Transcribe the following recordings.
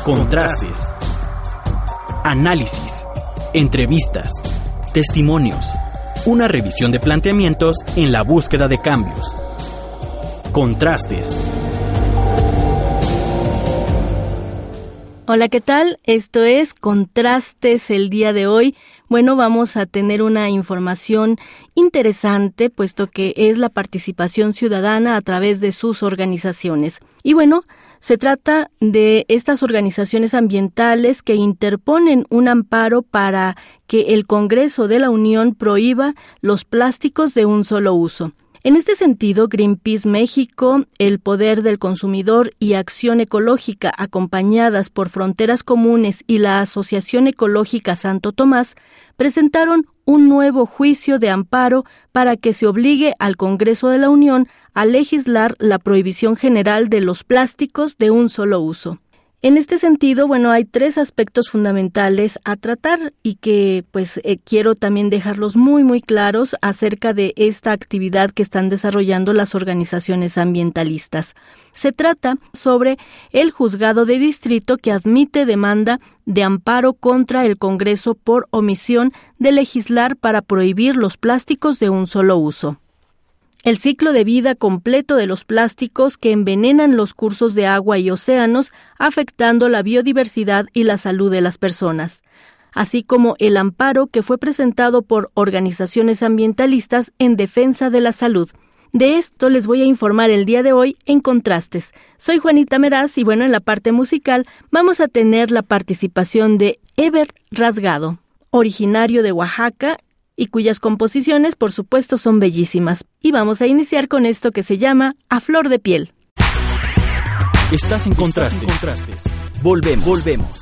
Contrastes. Análisis. Entrevistas. Testimonios. Una revisión de planteamientos en la búsqueda de cambios. Contrastes. Hola, ¿qué tal? Esto es Contrastes el día de hoy. Bueno, vamos a tener una información interesante, puesto que es la participación ciudadana a través de sus organizaciones. Y bueno, se trata de estas organizaciones ambientales que interponen un amparo para que el Congreso de la Unión prohíba los plásticos de un solo uso. En este sentido, Greenpeace México, El Poder del Consumidor y Acción Ecológica, acompañadas por Fronteras Comunes y la Asociación Ecológica Santo Tomás, presentaron un nuevo juicio de amparo para que se obligue al Congreso de la Unión a legislar la prohibición general de los plásticos de un solo uso. En este sentido, bueno, hay 3 aspectos fundamentales a tratar y que quiero también dejarlos muy claros acerca de esta actividad que están desarrollando las organizaciones ambientalistas. Se trata sobre el juzgado de distrito que admite demanda de amparo contra el Congreso por omisión de legislar para prohibir los plásticos de un solo uso. El ciclo de vida completo de los plásticos que envenenan los cursos de agua y océanos, afectando la biodiversidad y la salud de las personas, así como el amparo que fue presentado por organizaciones ambientalistas en defensa de la salud. De esto les voy a informar el día de hoy en Contrastes. Soy Juanita Meraz y bueno, en la parte musical vamos a tener la participación de Ever Rasgado, originario de Oaxaca, y cuyas composiciones, por supuesto, son bellísimas. Y vamos a iniciar con esto que se llama A Flor de Piel. Estás en Contrastes. Volvemos.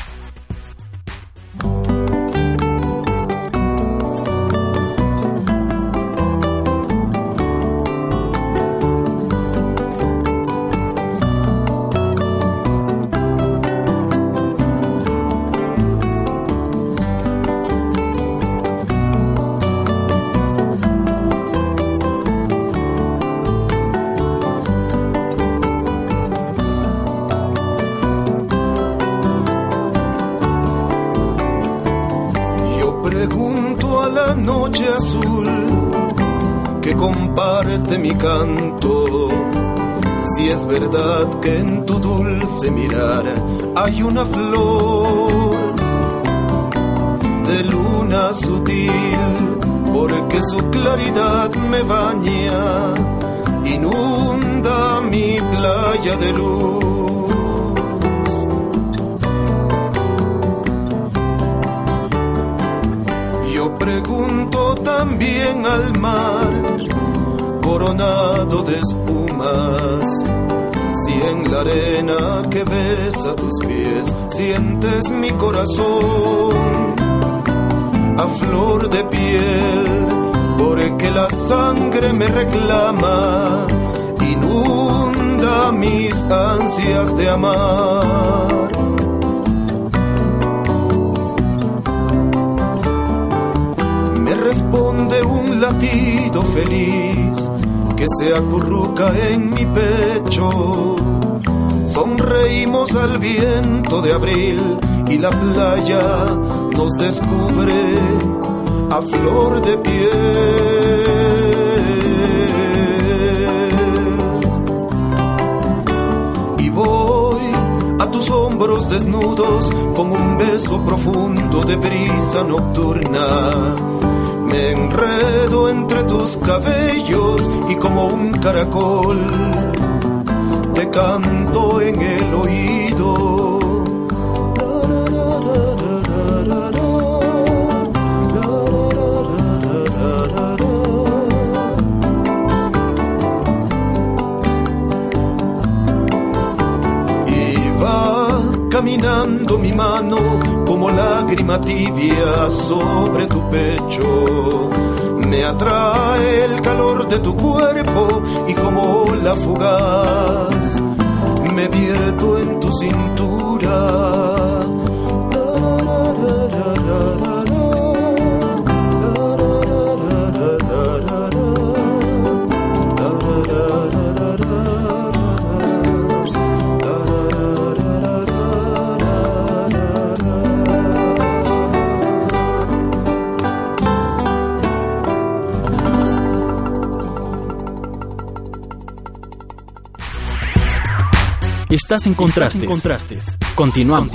Noche azul que comparte mi canto, si es verdad que en tu dulce mirar hay una flor de luna sutil, porque su claridad me baña, inunda mi playa de luz. Pregunto también al mar, coronado de espumas, si en la arena que besa tus pies sientes mi corazón a flor de piel, porque la sangre me reclama, inunda mis ansias de amar. Responde un latido feliz que se acurruca en mi pecho. Sonreímos al viento de abril y la playa nos descubre a flor de piel. Y voy a tus hombros desnudos con un beso profundo de brisa nocturna. Me enredo entre tus cabellos y como un caracol te canto en el oído. Y va caminando mi mano como lágrima tibia sobre tu pecho. Me atrae el calor de tu cuerpo y como ola fugaz me vierto en tu cintura. Estás en Contrastes. Continuamos.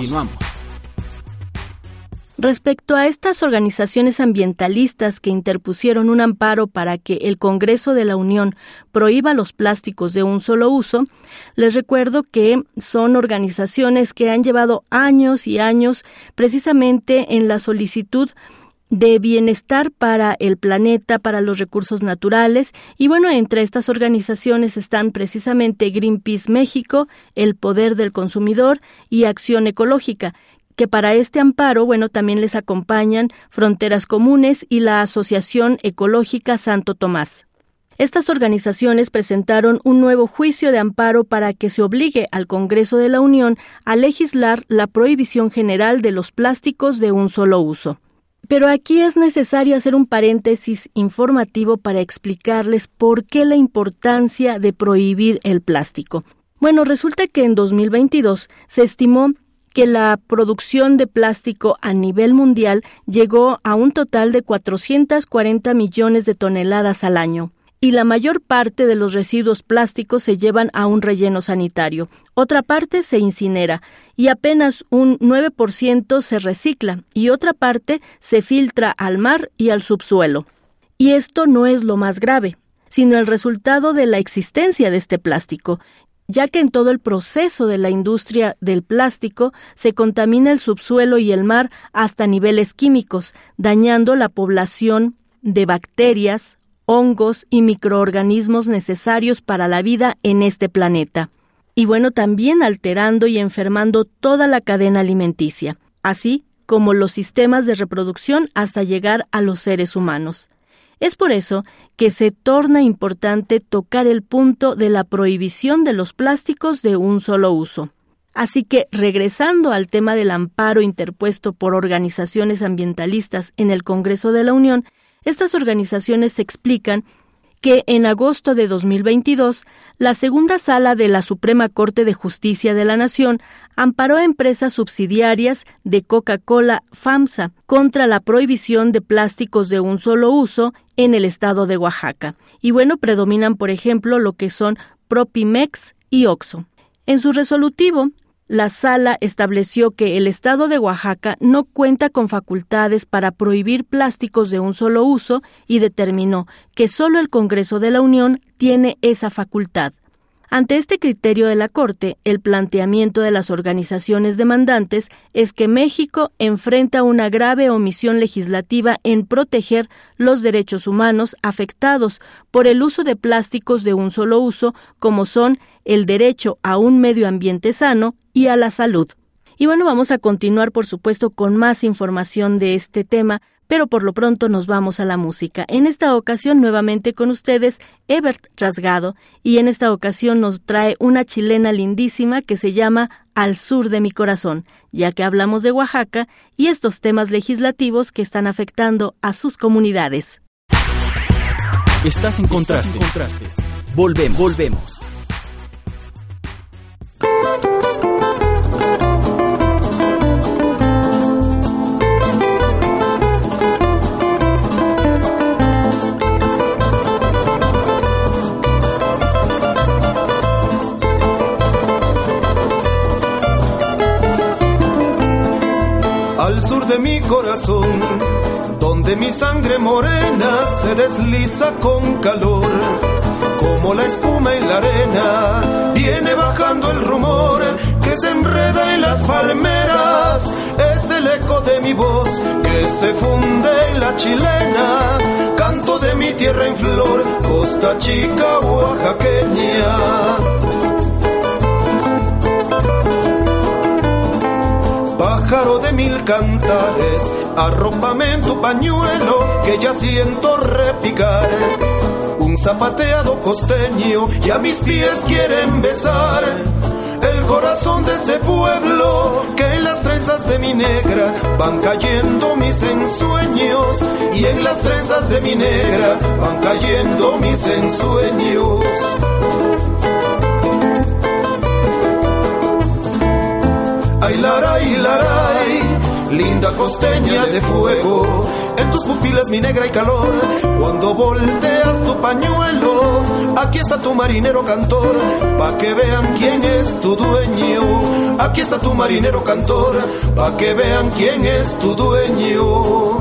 Respecto a estas organizaciones ambientalistas que interpusieron un amparo para que el Congreso de la Unión prohíba los plásticos de un solo uso, les recuerdo que son organizaciones que han llevado años y años precisamente en la solicitud de bienestar para el planeta, para los recursos naturales, y bueno, entre estas organizaciones están precisamente Greenpeace México, El Poder del Consumidor y Acción Ecológica, que para este amparo, bueno, también les acompañan Fronteras Comunes y la Asociación Ecológica Santo Tomás. Estas organizaciones presentaron un nuevo juicio de amparo para que se obligue al Congreso de la Unión a legislar la prohibición general de los plásticos de un solo uso. Pero aquí es necesario hacer un paréntesis informativo para explicarles por qué la importancia de prohibir el plástico. Bueno, resulta que en 2022 se estimó que la producción de plástico a nivel mundial llegó a un total de 440 millones de toneladas al año, y la mayor parte de los residuos plásticos se llevan a un relleno sanitario. Otra parte se incinera, y apenas un 9% se recicla, y otra parte se filtra al mar y al subsuelo. Y esto no es lo más grave, sino el resultado de la existencia de este plástico, ya que en todo el proceso de la industria del plástico se contamina el subsuelo y el mar hasta niveles químicos, dañando la población de bacterias, hongos y microorganismos necesarios para la vida en este planeta. Y bueno, también alterando y enfermando toda la cadena alimenticia, así como los sistemas de reproducción hasta llegar a los seres humanos. Es por eso que se torna importante tocar el punto de la prohibición de los plásticos de un solo uso. Así que, regresando al tema del amparo interpuesto por organizaciones ambientalistas en el Congreso de la Unión, estas organizaciones explican que en agosto de 2022, la segunda sala de la Suprema Corte de Justicia de la Nación amparó a empresas subsidiarias de Coca-Cola FAMSA contra la prohibición de plásticos de un solo uso en el estado de Oaxaca. Y bueno, predominan, por ejemplo, lo que son Propimex y Oxxo. En su resolutivo, la sala estableció que el estado de Oaxaca no cuenta con facultades para prohibir plásticos de un solo uso y determinó que solo el Congreso de la Unión tiene esa facultad. Ante este criterio de la Corte, el planteamiento de las organizaciones demandantes es que México enfrenta una grave omisión legislativa en proteger los derechos humanos afectados por el uso de plásticos de un solo uso, como son el derecho a un medio ambiente sano y a la salud. Y bueno, vamos a continuar, por supuesto, con más información de este tema, pero por lo pronto nos vamos a la música. En esta ocasión, nuevamente con ustedes, Ebert Rasgado, y en esta ocasión nos trae una chilena lindísima que se llama Al Sur de mi Corazón, ya que hablamos de Oaxaca y estos temas legislativos que están afectando a sus comunidades. Estás en Contrastes. Volvemos. Al sur de mi corazón, donde mi sangre morena se desliza con calor, como la espuma en la arena, viene bajando el rumor que se enreda en las palmeras. Es el eco de mi voz que se funde en la chilena, canto de mi tierra en flor, Costa Chica oaxaqueña. Pájaro de mil cantares, arrópame en tu pañuelo, que ya siento repicar un zapateado costeño y a mis pies quieren besar el corazón de este pueblo, que en las trenzas de mi negra van cayendo mis ensueños, y en las trenzas de mi negra van cayendo mis ensueños. Ay, laray, laray, linda costeña de fuego. En tus pupilas mi negra y calor, cuando volteas tu pañuelo. Aquí está tu marinero cantor, pa' que vean quién es tu dueño. Aquí está tu marinero cantor, pa' que vean quién es tu dueño.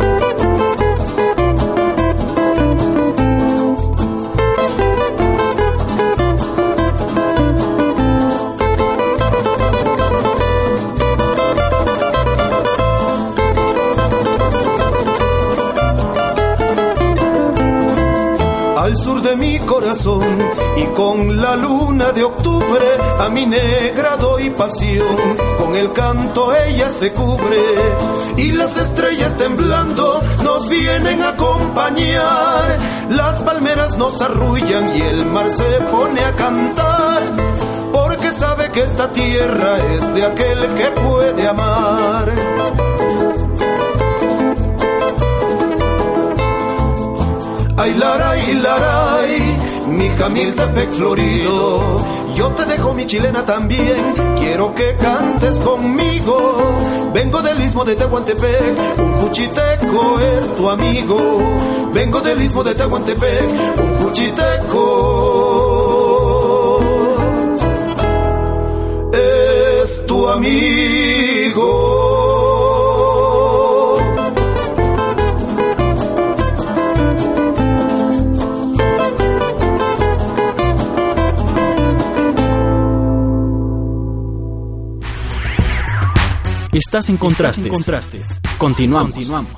Al sur de mi corazón y con la luna de octubre a mi negra doy pasión. Con el canto ella se cubre y las estrellas temblando nos vienen a acompañar. Las palmeras nos arrullan y el mar se pone a cantar, porque sabe que esta tierra es de aquel que puede amar. Ay, laray, mi Jamiltepec florido, yo te dejo mi chilena también, quiero que cantes conmigo. Vengo del istmo de Tehuantepec, un juchiteco es tu amigo. Vengo del istmo de Tehuantepec, un juchiteco es tu amigo. Estás en Contrastes. Continuamos.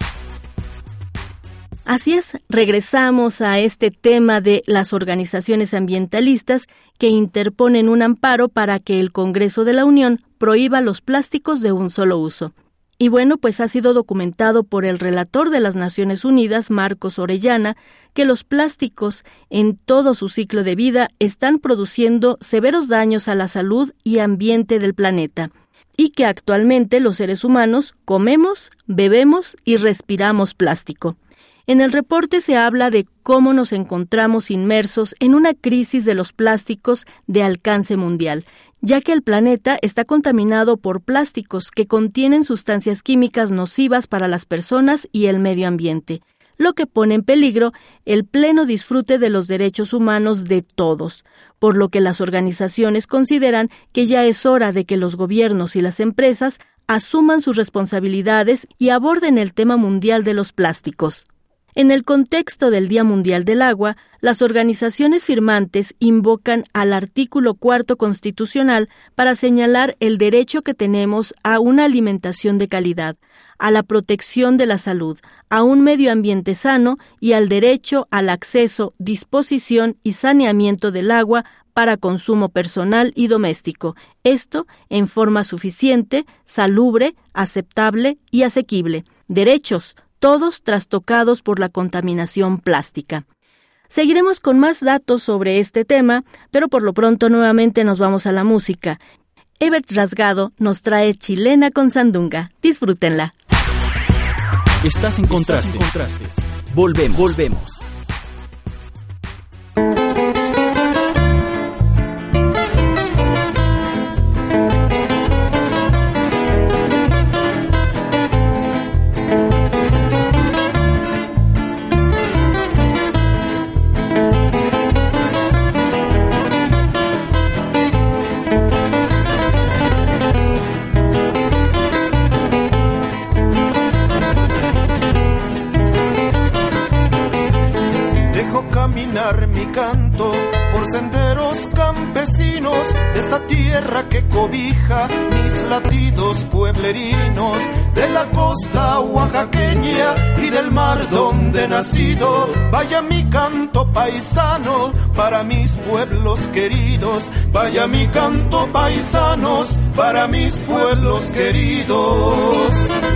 Así es, regresamos a este tema de las organizaciones ambientalistas que interponen un amparo para que el Congreso de la Unión prohíba los plásticos de un solo uso. Y bueno, pues ha sido documentado por el relator de las Naciones Unidas, Marcos Orellana, que los plásticos en todo su ciclo de vida están produciendo severos daños a la salud y ambiente del planeta, y que actualmente los seres humanos comemos, bebemos y respiramos plástico. En el reporte se habla de cómo nos encontramos inmersos en una crisis de los plásticos de alcance mundial, ya que el planeta está contaminado por plásticos que contienen sustancias químicas nocivas para las personas y el medio ambiente, lo que pone en peligro el pleno disfrute de los derechos humanos de todos, por lo que las organizaciones consideran que ya es hora de que los gobiernos y las empresas asuman sus responsabilidades y aborden el tema mundial de los plásticos. En el contexto del Día Mundial del Agua, las organizaciones firmantes invocan al artículo 4 constitucional para señalar el derecho que tenemos a una alimentación de calidad, a la protección de la salud, a un medio ambiente sano y al derecho al acceso, disposición y saneamiento del agua para consumo personal y doméstico, esto en forma suficiente, salubre, aceptable y asequible. Derechos, todos trastocados por la contaminación plástica. Seguiremos con más datos sobre este tema, pero por lo pronto nuevamente nos vamos a la música. Ebert Rasgado nos trae Chilena con Sandunga. Disfrútenla. Estás en Contrastes. Volvemos. Mi canto por senderos campesinos de esta tierra que cobija mis latidos pueblerinos, de la costa oaxaqueña y del mar donde he nacido. Vaya mi canto paisano para mis pueblos queridos, vaya mi canto paisanos para mis pueblos queridos.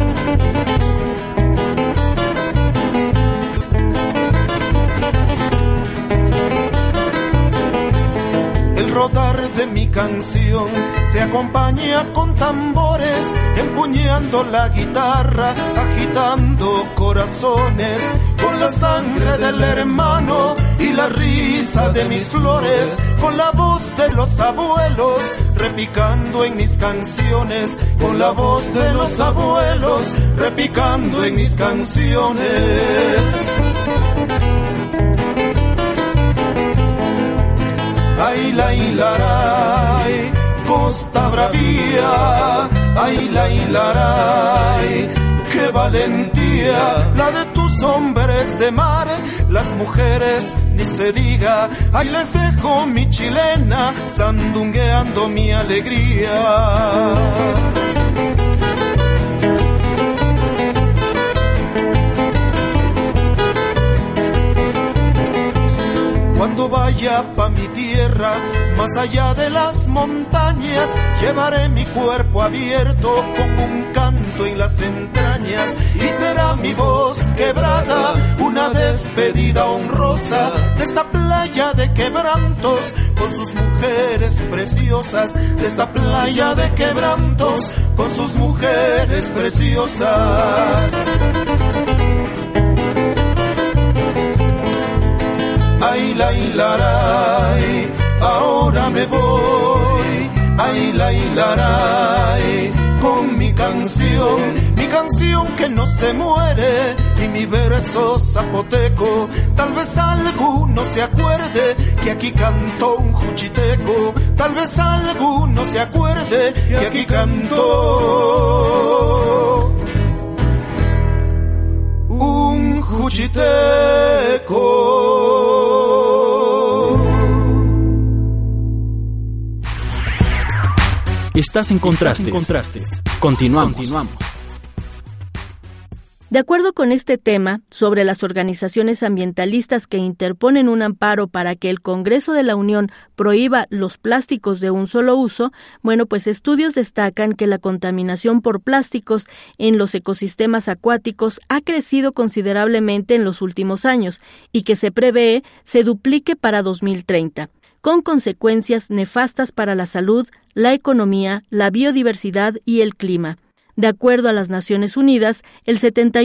El rodar de mi canción se acompaña con tambores, empuñando la guitarra, agitando corazones, con la sangre del hermano y la risa de mis flores, con la voz de los abuelos, repicando en mis canciones, con la voz de los abuelos, repicando en mis canciones. Ay, la hilaray, Costa Bravía, ay, la hilaray, qué valentía la de tus hombres de mar, las mujeres ni se diga, ahí les dejo mi chilena, sandungueando mi alegría. Cuando vaya pa' mi tierra, más allá de las montañas, llevaré mi cuerpo abierto como un canto en las entrañas, y será mi voz quebrada una despedida honrosa de esta playa de quebrantos con sus mujeres preciosas, de esta playa de quebrantos con sus mujeres preciosas. Ay, la hilaray, ahora me voy, ay, la hilaray, con mi canción que no se muere, y mi verso zapoteco, tal vez alguno se acuerde que aquí cantó un juchiteco, tal vez alguno se acuerde que aquí cantó un juchiteco. Estás en Contrastes. Continuamos. De acuerdo con este tema, sobre las organizaciones ambientalistas que interponen un amparo para que el Congreso de la Unión prohíba los plásticos de un solo uso, pues estudios destacan que la contaminación por plásticos en los ecosistemas acuáticos ha crecido considerablemente en los últimos años y que se prevé se duplique para 2030. Con consecuencias nefastas para la salud, la economía, la biodiversidad y el clima. De acuerdo a las Naciones Unidas, el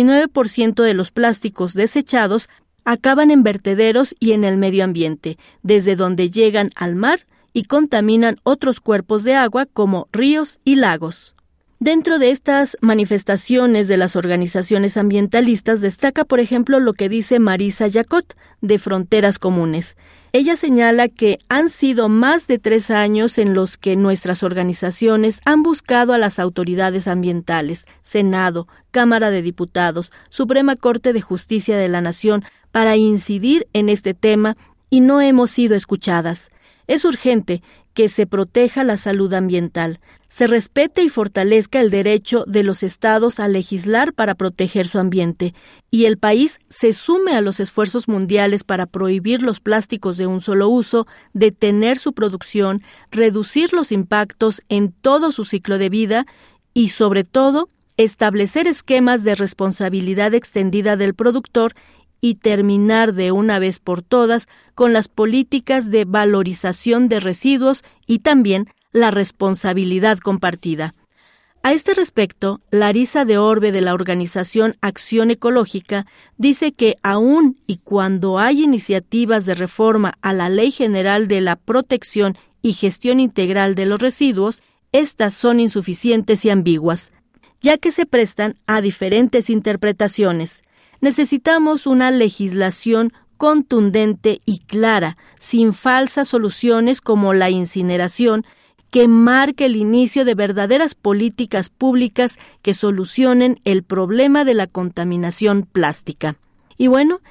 79% de los plásticos desechados acaban en vertederos y en el medio ambiente, desde donde llegan al mar y contaminan otros cuerpos de agua como ríos y lagos. Dentro de estas manifestaciones de las organizaciones ambientalistas destaca, por ejemplo, lo que dice Marisa Yacot, de Fronteras Comunes. Ella señala que han sido más de 3 años en los que nuestras organizaciones han buscado a las autoridades ambientales, Senado, Cámara de Diputados, Suprema Corte de Justicia de la Nación, para incidir en este tema y no hemos sido escuchadas. Es urgente que se proteja la salud ambiental, se respete y fortalezca el derecho de los estados a legislar para proteger su ambiente, y el país se sume a los esfuerzos mundiales para prohibir los plásticos de un solo uso, detener su producción, reducir los impactos en todo su ciclo de vida y, sobre todo, establecer esquemas de responsabilidad extendida del productor y terminar de una vez por todas con las políticas de valorización de residuos y también la responsabilidad compartida. A este respecto, Larisa de Orbe, de la organización Acción Ecológica, dice que aún y cuando hay iniciativas de reforma a la Ley General de la Protección y Gestión Integral de los Residuos, estas son insuficientes y ambiguas, ya que se prestan a diferentes interpretaciones. Necesitamos una legislación contundente y clara, sin falsas soluciones como la incineración, que marque el inicio de verdaderas políticas públicas que solucionen el problema de la contaminación plástica. Y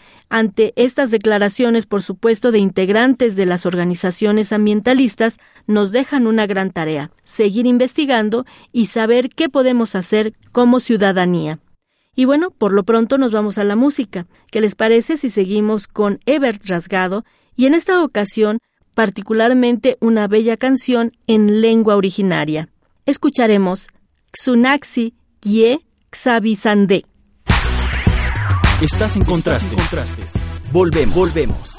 ante estas declaraciones, por supuesto, de integrantes de las organizaciones ambientalistas, nos dejan una gran tarea: seguir investigando y saber qué podemos hacer como ciudadanía. Y por lo pronto nos vamos a la música. ¿Qué les parece si seguimos con Ebert Rasgado? Y en esta ocasión, particularmente una bella canción en lengua originaria. Escucharemos Xunaxi Gie Xabisandé. Estás en Contrastes. Volvemos.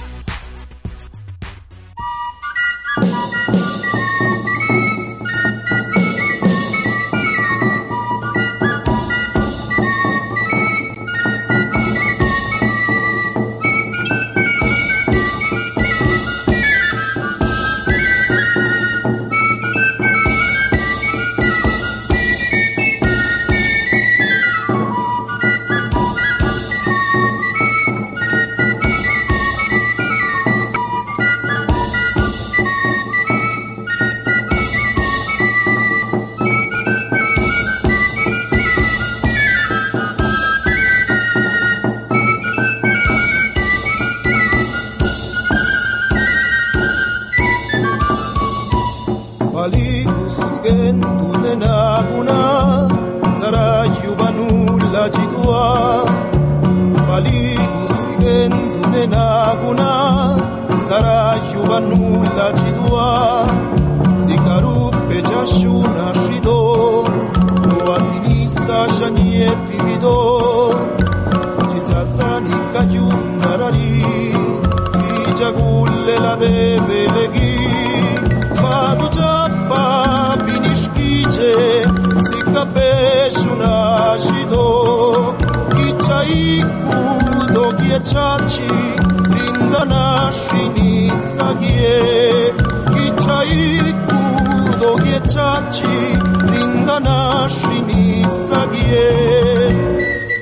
Paligu sigendu nenaguna Sarayu banula jidwa Paligu sigendu nenaguna Sarayu banula jidwa Sikarupe jashuna shido Roatinisa shanyeti vido Jizasani kayunarari Ijagulle la debelegi Madu chapa binishkije Sikapeshuna shido Ichaiku dogie chachi Rindana shini sagie Ichaiku dogie chachi Rindana shini sagie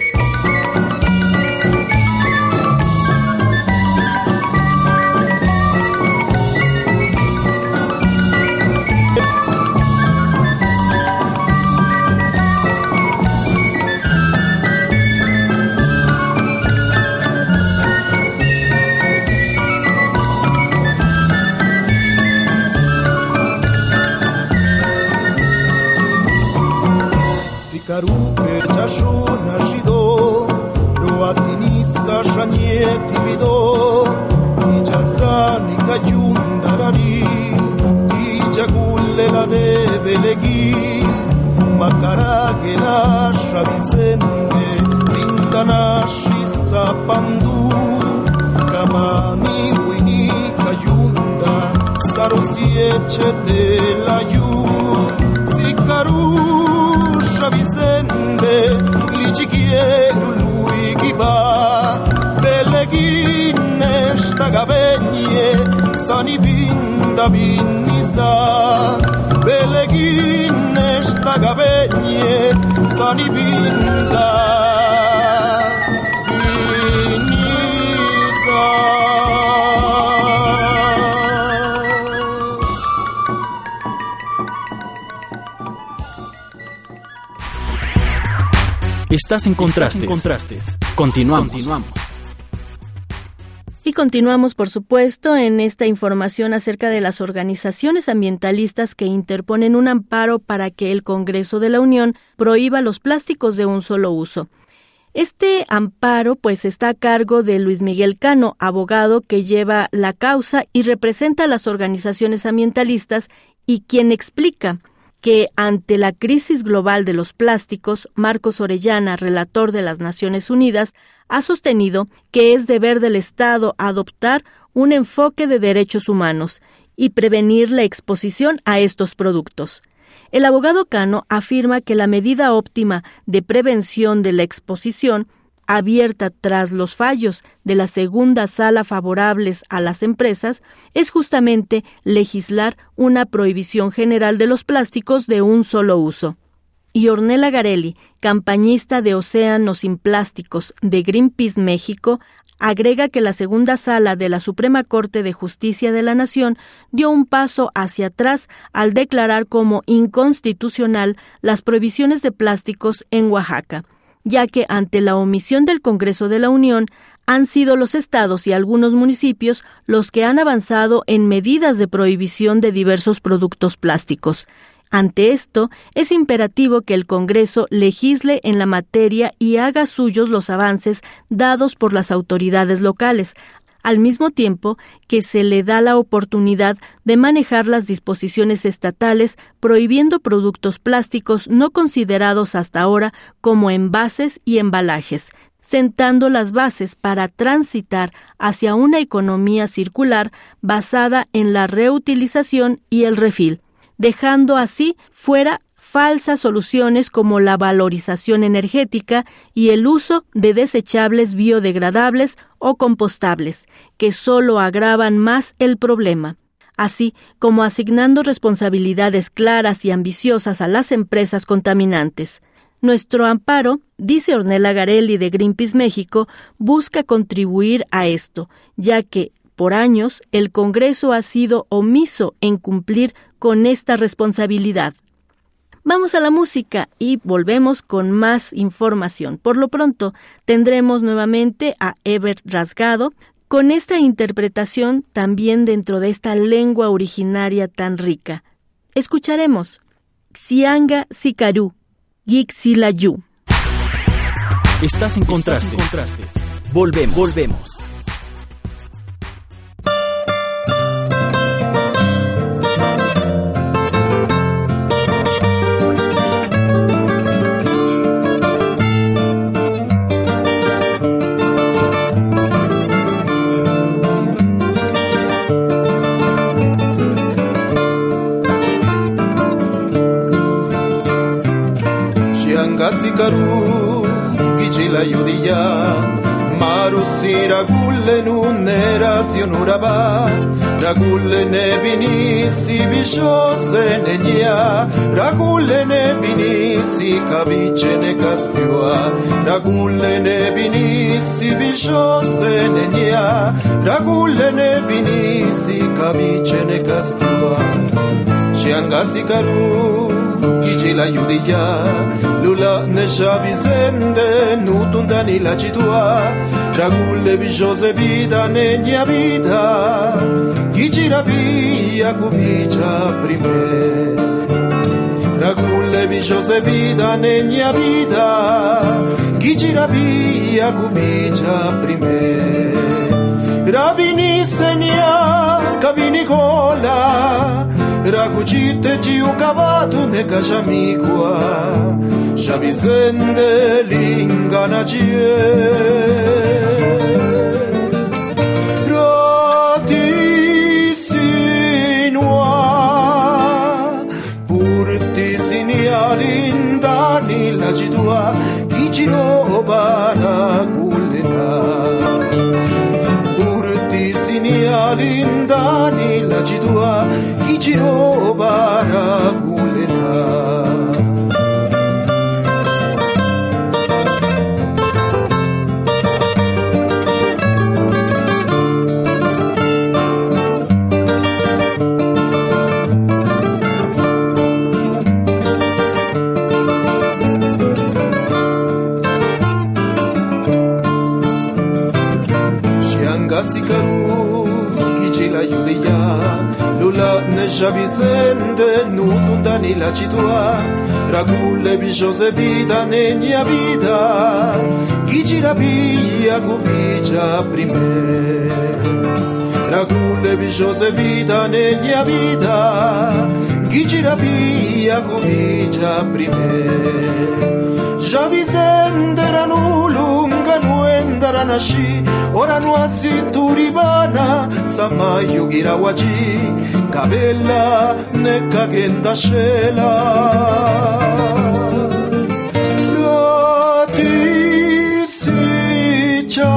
Karupe jashuna shido Roatinisa shanyeti vido Ijazani kayundarari Ijagulle la debelegi Makarage la shabisende Rindana shisa pandu Kamani wini kayunda Sarosiechete la yu Sikaru Vicende, lichiquieru lui giba, Belegine stagabenye, Sani binda binisa, Belegine stagabenye, Sani binda binisa. Estás en Contrastes. Continuamos. Y continuamos, por supuesto, en esta información acerca de las organizaciones ambientalistas que interponen un amparo para que el Congreso de la Unión prohíba los plásticos de un solo uso. Este amparo, pues, está a cargo de Luis Miguel Cano, abogado que lleva la causa y representa a las organizaciones ambientalistas y quien explica que ante la crisis global de los plásticos, Marcos Orellana, relator de las Naciones Unidas, ha sostenido que es deber del Estado adoptar un enfoque de derechos humanos y prevenir la exposición a estos productos. El abogado Cano afirma que la medida óptima de prevención de la exposición abierta tras los fallos de la segunda sala favorables a las empresas es justamente legislar una prohibición general de los plásticos de un solo uso. Y Ornella Garelli, campañista de Océanos sin Plásticos de Greenpeace México, agrega que la segunda sala de la Suprema Corte de Justicia de la Nación dio un paso hacia atrás al declarar como inconstitucional las prohibiciones de plásticos en Oaxaca, ya que ante la omisión del Congreso de la Unión han sido los estados y algunos municipios los que han avanzado en medidas de prohibición de diversos productos plásticos. Ante esto, es imperativo que el Congreso legisle en la materia y haga suyos los avances dados por las autoridades locales, al mismo tiempo que se le da la oportunidad de manejar las disposiciones estatales prohibiendo productos plásticos no considerados hasta ahora como envases y embalajes, sentando las bases para transitar hacia una economía circular basada en la reutilización y el refil, dejando así fuera falsas soluciones como la valorización energética y el uso de desechables biodegradables o compostables, que solo agravan más el problema, así como asignando responsabilidades claras y ambiciosas a las empresas contaminantes. Nuestro amparo, dice Ornella Garelli de Greenpeace México, busca contribuir a esto, ya que, por años, el Congreso ha sido omiso en cumplir con esta responsabilidad. Vamos a la música y volvemos con más información. Por lo pronto, tendremos nuevamente a Ebert Rasgado con esta interpretación también dentro de esta lengua originaria tan rica. escucharemos Xianga Sicaru, Gixilayu. Estás en Contrastes. Volvemos. Sikaru Gichila Yudiya Marusi Ragulle Nunera Sionuraba Ragulle Nebini Sibishose Nenya Ragulle Nebini Sikabiche Ne Caspioa Ragulle Nebini Sibishose Nenya Ragulle Nebini Sikabiche Ne Caspioa Xianga Sikaru Gichila Yudiya Lula Neshabizende Nutundani la citua Ragulle Bijose Vida Negna Vida Gichira Via Cubicia Prime Ragulle Bijose Vida Negna Vida Gichira Via Cubicia Prime Rabini Senia Cabini Cola Ragucite giu cavato ne casciamicua Sciavizende l'inganacie Rotisinua Purtisini alindani la citua Chi giro baragullena Purtisini alindani la citua Chi giro baragullena Sikaru Gichila Yudiya Lula Neshabizende Nutundani la citua Ragulle Bijose Vida Negna Vida Gichira Via Cubicia Prime Ragulle Bijose Vida Negna Vida Gichira Via Cubicia Prime Sciavizende Ranulunga Nuendara Nashi Ora nuasi turibana Samayu girawaji Kabela neka genda shela Ratisicha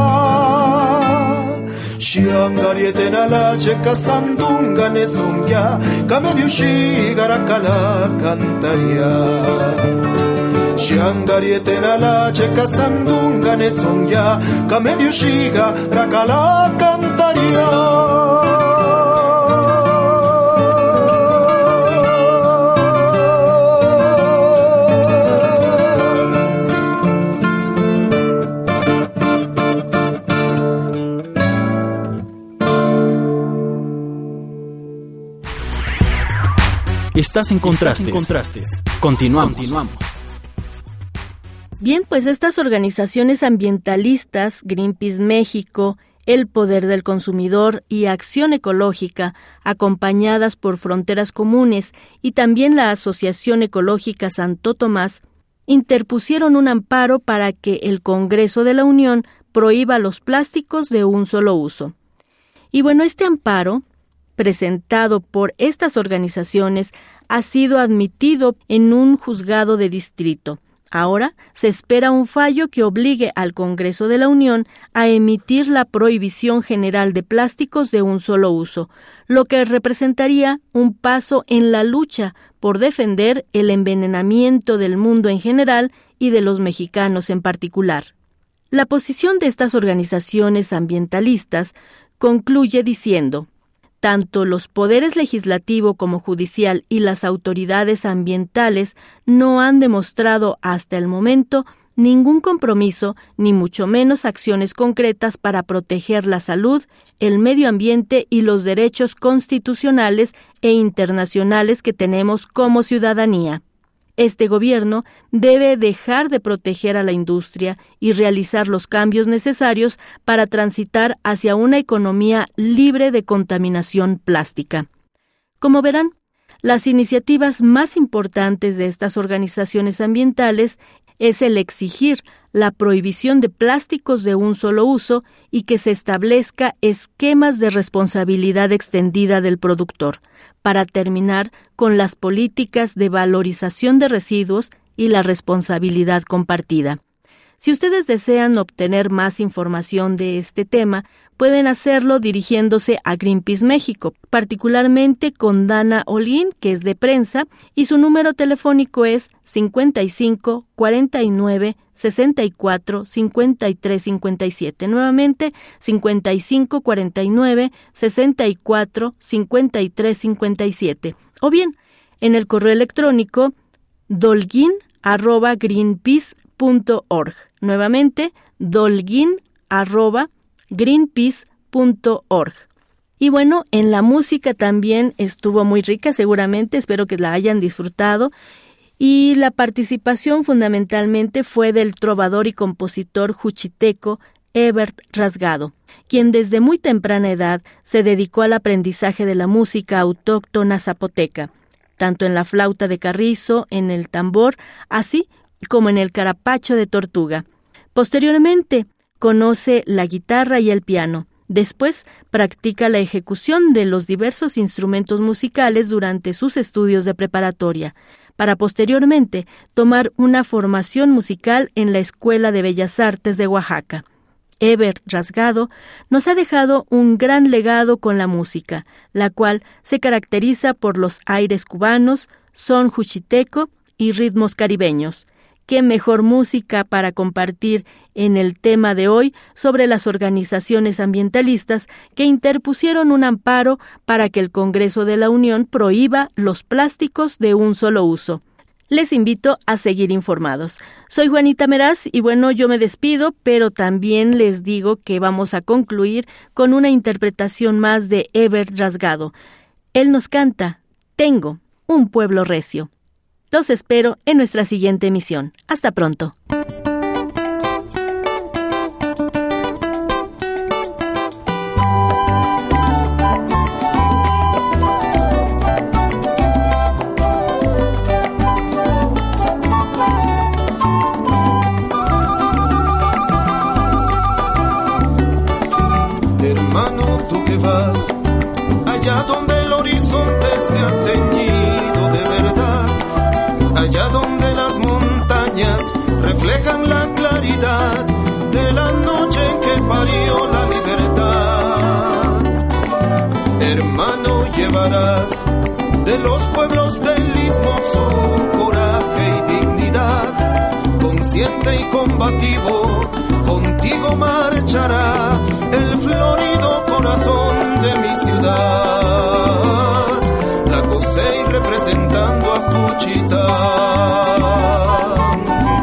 Shiangariete nala cheka sandunga ne songya Kamediushi garakala cantaria Sciangariete nala cecca sandunga ne sogna Kamediushiga rakala cantaria Estás en Contrastes. Continuamos. Bien, pues estas organizaciones ambientalistas, Greenpeace México, El Poder del Consumidor y Acción Ecológica, acompañadas por Fronteras Comunes y también la Asociación Ecológica Santo Tomás, interpusieron un amparo para que el Congreso de la Unión prohíba los plásticos de un solo uso. Y bueno, este amparo, presentado por estas organizaciones, ha sido admitido en un juzgado de distrito. Ahora se espera un fallo que obligue al Congreso de la Unión a emitir la prohibición general de plásticos de un solo uso, lo que representaría un paso en la lucha por defender el envenenamiento del mundo en general y de los mexicanos en particular. La posición de estas organizaciones ambientalistas concluye diciendo: tanto los poderes legislativo como judicial y las autoridades ambientales no han demostrado hasta el momento ningún compromiso, ni mucho menos acciones concretas para proteger la salud, el medio ambiente y los derechos constitucionales e internacionales que tenemos como ciudadanía. Este gobierno debe dejar de proteger a la industria y realizar los cambios necesarios para transitar hacia una economía libre de contaminación plástica. Como verán, las iniciativas más importantes de estas organizaciones ambientales es el exigir la prohibición de plásticos de un solo uso y que se establezca esquemas de responsabilidad extendida del productor, para terminar con las políticas de valorización de residuos y la responsabilidad compartida. Si ustedes desean obtener más información de este tema, pueden hacerlo dirigiéndose a Greenpeace México, particularmente con Dana Holguín, que es de prensa, y su número telefónico es 55 49 64 53 57. Nuevamente, 55 49 64 53 57. O bien, en el correo electrónico dolguin@greenpeace.org. Nuevamente, dolguin@greenpeace.org. Y bueno, en la música también estuvo muy rica, seguramente, espero que la hayan disfrutado. Y la participación fundamentalmente fue del trovador y compositor juchiteco Ebert Rasgado, quien desde muy temprana edad se dedicó al aprendizaje de la música autóctona zapoteca, tanto en la flauta de carrizo, en el tambor, así como en el carapacho de tortuga. Posteriormente, conoce la guitarra y el piano. Después, practica la ejecución de los diversos instrumentos musicales durante sus estudios de preparatoria, para posteriormente tomar una formación musical en la Escuela de Bellas Artes de Oaxaca. Ebert Rasgado nos ha dejado un gran legado con la música, la cual se caracteriza por los aires cubanos, son juchiteco y ritmos caribeños. ¿Qué mejor música para compartir en el tema de hoy sobre las organizaciones ambientalistas que interpusieron un amparo para que el Congreso de la Unión prohíba los plásticos de un solo uso? Les invito a seguir informados. Soy Juanita Meraz y bueno, yo me despido, pero también les digo que vamos a concluir con una interpretación más de Ebert Rasgado. Él nos canta Tengo un pueblo recio. Los espero en nuestra siguiente emisión. Hasta pronto. Hermano, tú que vas allá donde el horizonte se ha teñido de verdad, allá donde las montañas reflejan la claridad de la noche en que parió la libertad. Hermano, llevarás de los pueblos del istmo su coraje y dignidad, consciente y combativo, contigo marchará el florido corazón de mi ciudad, la COSEI representando a Juchitán.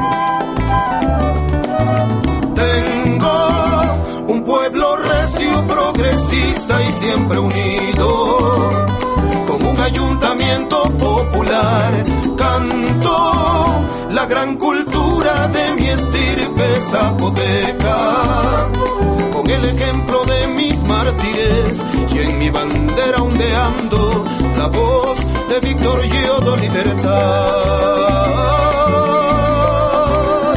Tengo un pueblo recio, progresista y siempre unido, con un ayuntamiento popular. Canto la gran cultura de mi estirpe zapoteca, con el ejemplo de mis mártires, y en mi bandera ondeando la voz de Víctor Yodo Libertad.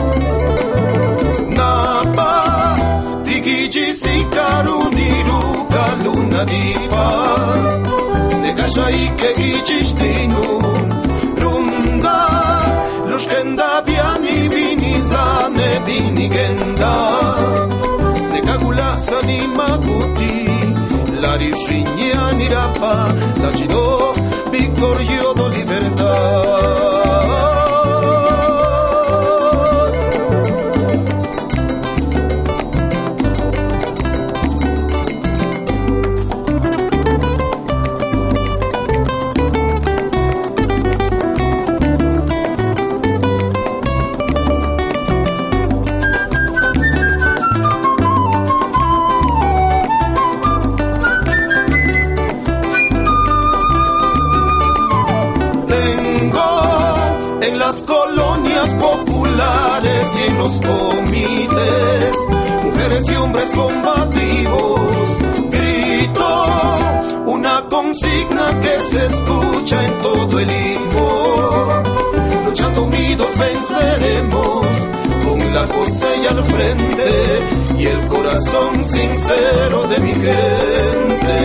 Napa, Tikichi, Sikaru, Niruka, Luna Diva, Nekashaike, Ichistinu, Runda, Lushkenda, Biani, Vinizane, Vinigenda, Nekagula, Sanimakuti, Lari, Shinya, Nirapa, La Chino, Víctor Yodo Libertad. las colonias populares y en los comités, mujeres y hombres combativos, grito, una consigna que se escucha en todo el istmo. Luchando unidos venceremos, con la cosecha al frente y el corazón sincero de mi gente.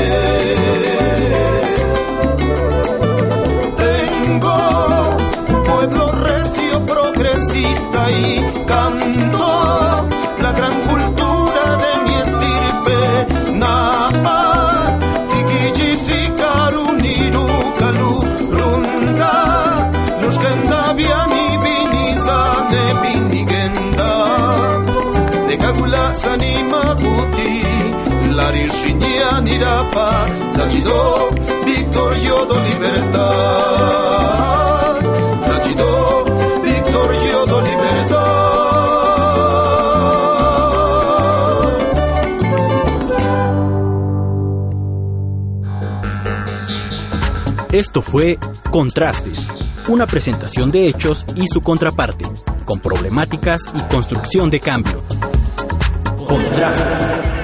Tengo pueblo recio, progresista y canto la gran cultura de mi estirpe. Napa, tikijisi karuniru kalu runda, lushkenda biani binizane binigenda, negagula sanima guti, larishinia nirapa, tachido victorio do libertad, tachido victorio do libertad. Esto fue Contrastes, una presentación de hechos y su contraparte, con problemáticas y construcción de cambio. Contrastes.